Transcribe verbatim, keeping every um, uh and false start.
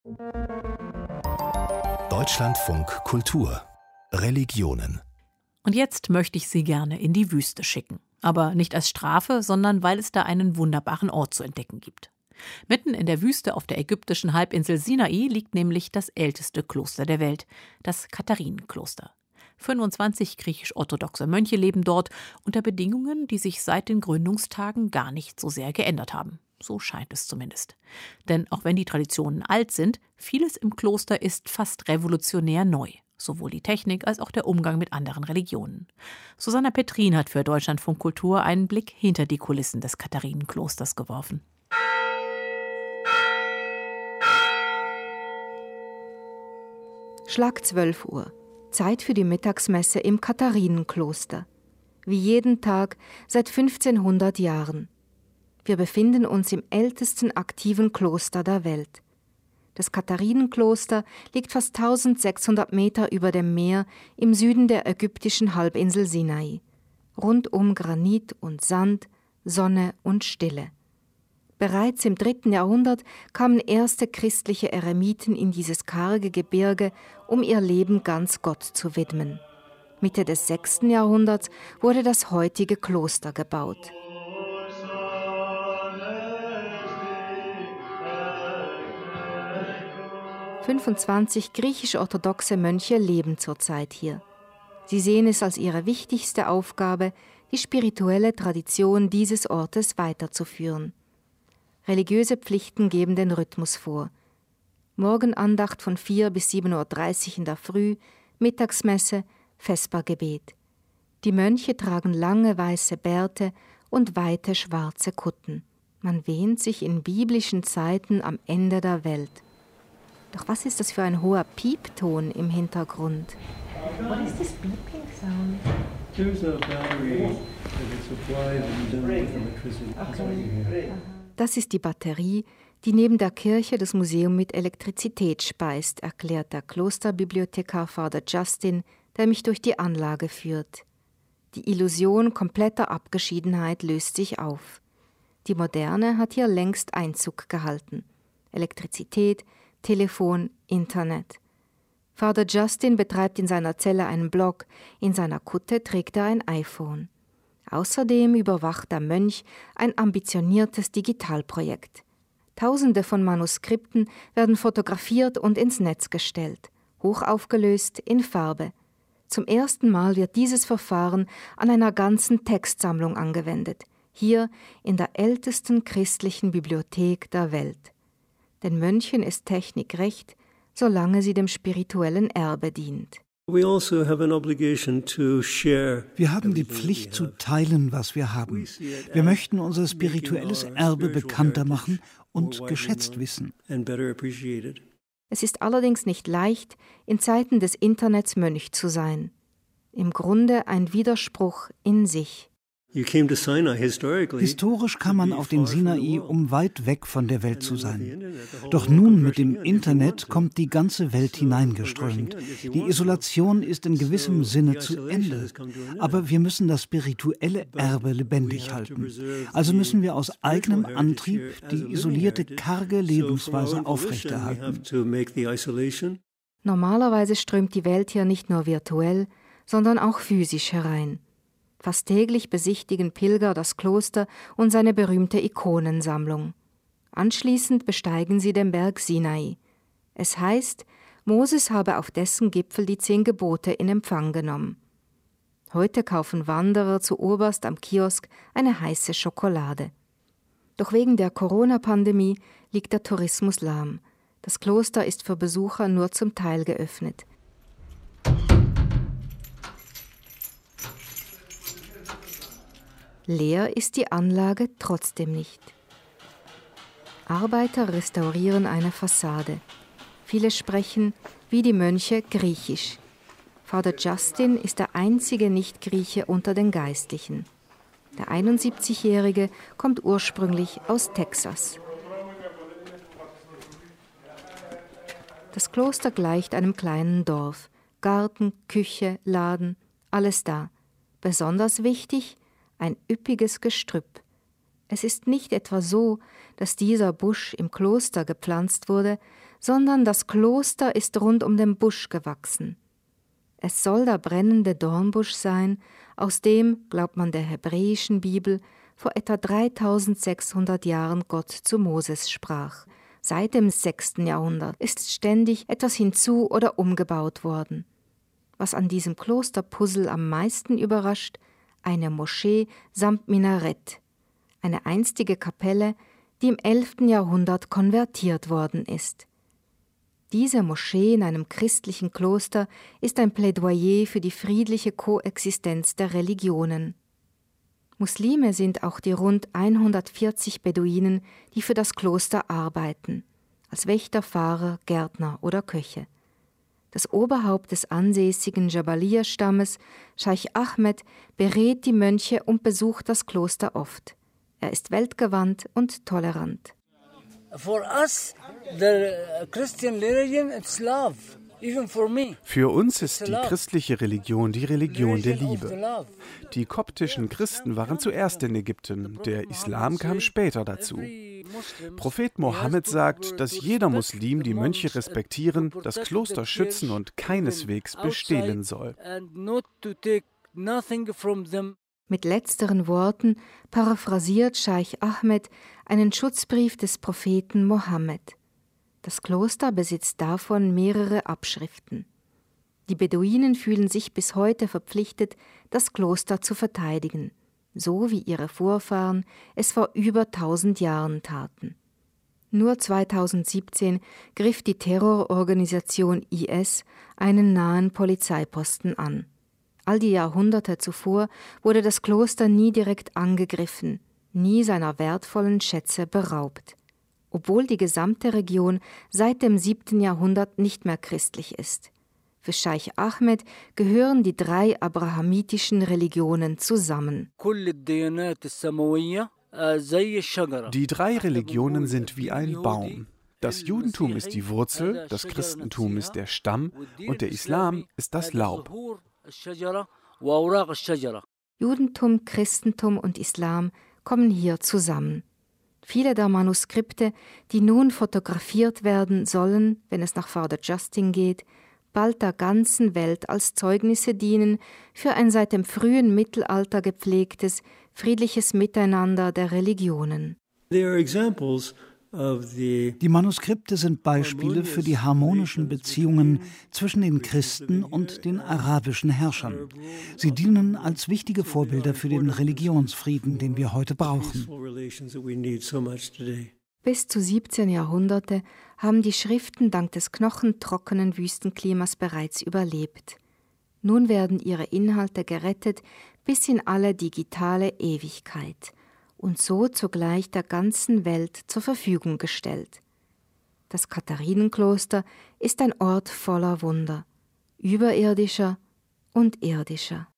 Deutschlandfunk Kultur Religionen. Und jetzt möchte ich Sie gerne in die Wüste schicken. Aber nicht als Strafe, sondern weil es da einen wunderbaren Ort zu entdecken gibt. Mitten in der Wüste auf der ägyptischen Halbinsel Sinai liegt nämlich das älteste Kloster der Welt, das Katharinenkloster. fünfundzwanzig griechisch-orthodoxe Mönche leben dort unter Bedingungen, die sich seit den Gründungstagen gar nicht so sehr geändert haben. So scheint es zumindest. Denn auch wenn die Traditionen alt sind, vieles im Kloster ist fast revolutionär neu. Sowohl die Technik als auch der Umgang mit anderen Religionen. Susanna Petrin hat für Deutschlandfunk Kultur einen Blick hinter die Kulissen des Katharinenklosters geworfen. Schlag zwölf Uhr. Zeit für die Mittagsmesse im Katharinenkloster. Wie jeden Tag seit fünfzehnhundert Jahren. Wir befinden uns im ältesten aktiven Kloster der Welt. Das Katharinenkloster liegt fast eintausendsechshundert Meter über dem Meer im Süden der ägyptischen Halbinsel Sinai. Rundum Granit und Sand, Sonne und Stille. Bereits im dritten Jahrhundert kamen erste christliche Eremiten in dieses karge Gebirge, um ihr Leben ganz Gott zu widmen. Mitte des sechsten Jahrhunderts wurde das heutige Kloster gebaut. fünfundzwanzig griechisch-orthodoxe Mönche leben zurzeit hier. Sie sehen es als ihre wichtigste Aufgabe, die spirituelle Tradition dieses Ortes weiterzuführen. Religiöse Pflichten geben den Rhythmus vor. Morgenandacht von vier bis sieben Uhr dreißig in der Früh, Mittagsmesse, Vespergebet. Die Mönche tragen lange weiße Bärte und weite schwarze Kutten. Man wähnt sich in biblischen Zeiten am Ende der Welt. Doch was ist das für ein hoher Piepton im Hintergrund? What is this beeping sound? There's a battery that is supplied and done with electricity. That's what you hear. Das ist die Batterie, die neben der Kirche das Museum mit Elektrizität speist, erklärt der Klosterbibliothekar Father Justin, der mich durch die Anlage führt. Die Illusion kompletter Abgeschiedenheit löst sich auf. Die Moderne hat hier längst Einzug gehalten. Elektrizität, Telefon, Internet. Father Justin betreibt in seiner Zelle einen Blog, in seiner Kutte trägt er ein iPhone. Außerdem überwacht der Mönch ein ambitioniertes Digitalprojekt. Tausende von Manuskripten werden fotografiert und ins Netz gestellt, hochaufgelöst in Farbe. Zum ersten Mal wird dieses Verfahren an einer ganzen Textsammlung angewendet, hier in der ältesten christlichen Bibliothek der Welt. Den Mönchen ist Technik recht, solange sie dem spirituellen Erbe dient. Wir haben die Pflicht zu teilen, was wir haben. Wir möchten unser spirituelles Erbe bekannter machen und geschätzt wissen. Es ist allerdings nicht leicht, in Zeiten des Internets Mönch zu sein. Im Grunde ein Widerspruch in sich. Historisch kam man auf den Sinai, um weit weg von der Welt zu sein. Doch nun mit dem Internet kommt die ganze Welt hineingeströmt. Die Isolation ist in gewissem Sinne zu Ende. Aber wir müssen das spirituelle Erbe lebendig halten. Also müssen wir aus eigenem Antrieb die isolierte, karge Lebensweise aufrechterhalten. Normalerweise strömt die Welt hier nicht nur virtuell, sondern auch physisch herein. Fast täglich besichtigen Pilger das Kloster und seine berühmte Ikonensammlung. Anschließend besteigen sie den Berg Sinai. Es heißt, Moses habe auf dessen Gipfel die zehn Gebote in Empfang genommen. Heute kaufen Wanderer zu oberst am Kiosk eine heiße Schokolade. Doch wegen der Corona-Pandemie liegt der Tourismus lahm. Das Kloster ist für Besucher nur zum Teil geöffnet. Leer ist die Anlage trotzdem nicht. Arbeiter restaurieren eine Fassade. Viele sprechen, wie die Mönche, Griechisch. Father Justin ist der einzige Nicht-Grieche unter den Geistlichen. Der einundsiebzigjährige kommt ursprünglich aus Texas. Das Kloster gleicht einem kleinen Dorf. Garten, Küche, Laden, alles da. Besonders wichtig, ein üppiges Gestrüpp. Es ist nicht etwa so, dass dieser Busch im Kloster gepflanzt wurde, sondern das Kloster ist rund um den Busch gewachsen. Es soll der brennende Dornbusch sein, aus dem, glaubt man der hebräischen Bibel, vor etwa dreitausendsechshundert Jahren Gott zu Moses sprach. Seit dem sechsten Jahrhundert ist ständig etwas hinzu- oder umgebaut worden. Was an diesem Klosterpuzzle am meisten überrascht, eine Moschee samt Minarett, eine einstige Kapelle, die im elften Jahrhundert konvertiert worden ist. Diese Moschee in einem christlichen Kloster ist ein Plädoyer für die friedliche Koexistenz der Religionen. Muslime sind auch die rund hundertvierzig Beduinen, die für das Kloster arbeiten, als Wächter, Fahrer, Gärtner oder Köche. Das Oberhaupt des ansässigen Jabaliya-Stammes, Scheich Ahmed, berät die Mönche und besucht das Kloster oft. Er ist weltgewandt und tolerant. For us, the Christian religion, it's love. Even for me. Für uns ist die christliche Religion die Religion der Liebe. Die koptischen Christen waren zuerst in Ägypten, der Islam kam später dazu. Prophet Mohammed sagt, dass jeder Muslim die Mönche respektieren, das Kloster schützen und keineswegs bestehlen soll. Mit letzteren Worten paraphrasiert Scheich Ahmed einen Schutzbrief des Propheten Mohammed. Das Kloster besitzt davon mehrere Abschriften. Die Beduinen fühlen sich bis heute verpflichtet, das Kloster zu verteidigen, so wie ihre Vorfahren es vor über tausend Jahren taten. Nur zweitausendsiebzehn griff die Terrororganisation I S einen nahen Polizeiposten an. All die Jahrhunderte zuvor wurde das Kloster nie direkt angegriffen, nie seiner wertvollen Schätze beraubt, obwohl die gesamte Region seit dem siebten Jahrhundert nicht mehr christlich ist. Für Scheich Ahmed gehören die drei abrahamitischen Religionen zusammen. Die drei Religionen sind wie ein Baum. Das Judentum ist die Wurzel, das Christentum ist der Stamm und der Islam ist das Laub. Judentum, Christentum und Islam kommen hier zusammen. Viele der Manuskripte, die nun fotografiert werden sollen, wenn es nach Father Justin geht, bald der ganzen Welt als Zeugnisse dienen für ein seit dem frühen Mittelalter gepflegtes, friedliches Miteinander der Religionen. Die Manuskripte sind Beispiele für die harmonischen Beziehungen zwischen den Christen und den arabischen Herrschern. Sie dienen als wichtige Vorbilder für den Religionsfrieden, den wir heute brauchen. Bis zu siebzehn Jahrhunderte haben die Schriften dank des knochentrockenen Wüstenklimas bereits überlebt. Nun werden ihre Inhalte gerettet bis in alle digitale Ewigkeit und so zugleich der ganzen Welt zur Verfügung gestellt. Das Katharinenkloster ist ein Ort voller Wunder, überirdischer und irdischer.